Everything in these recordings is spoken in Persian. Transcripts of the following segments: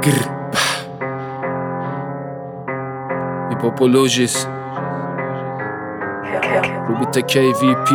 Hippopologis Rubita KVP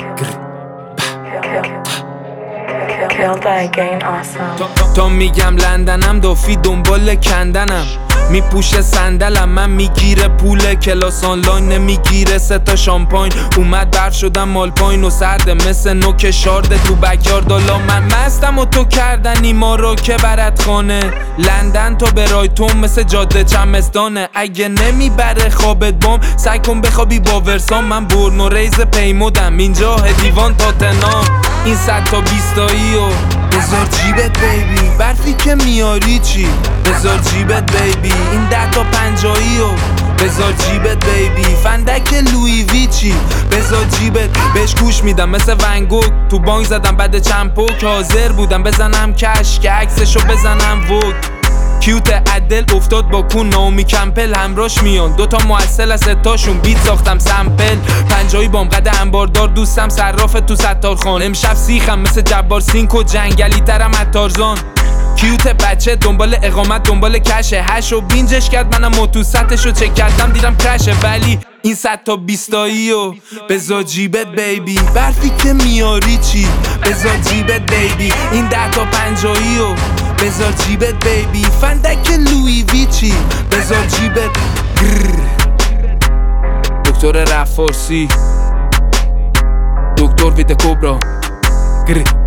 تا میگم لندنم دافی دنبال کندنم میپوشه صندلم من میگیره پول کلاس آنلاین نمیگیره 3 تا شامپاین اومد برف شدم مال پایین و سرده مثل نوک شارده تو بکیاردالا من مستم و تو کردنی ما رو که برات خانه لندن تا برایتون مثل جاده چمستانه اگه نمیبره خوابت بام سعی کن بخوابی با ورسام من برن و ریز پیمودم اینجا دیوان تاتنام این 100 تا 20 تایی و بذار جیبت بیبی برفی که میاری چی بذار جیبت بیبی این 10 تا 50 و بذار جیبت بیبی فندک لوی ویچی بذار جیبت بهش گوش میدم مثل ونگوک تو بانک زدم بعد چند پوک حاضر بودم بزنم کش که عکسشو بزنم وک کیوت عدل افتاد با کون نامی کمپل همراش میان 2 تا معسل از 3 تاشون بیت ساختم سمپل 50 بام قد انباردار دوستم صراف تو ستارخان امشب سیخم مثل جبار سینک و جنگلی ترم اتارزان کیوت بچه دنبال اقامت دنبال کشه هش و بینجش کرد منم موتوستشو چک کردم دیدم کرشه ولی این 100 تا 20 تایی و بذار جیبت بیبی برفی که میاری چی بذار جیبت بیبی این 10 تا 50 و بذار جیبت بیبی فندک لوی ویچی بذار جیبت دکتر رفارسی دکتر ویده کوبرا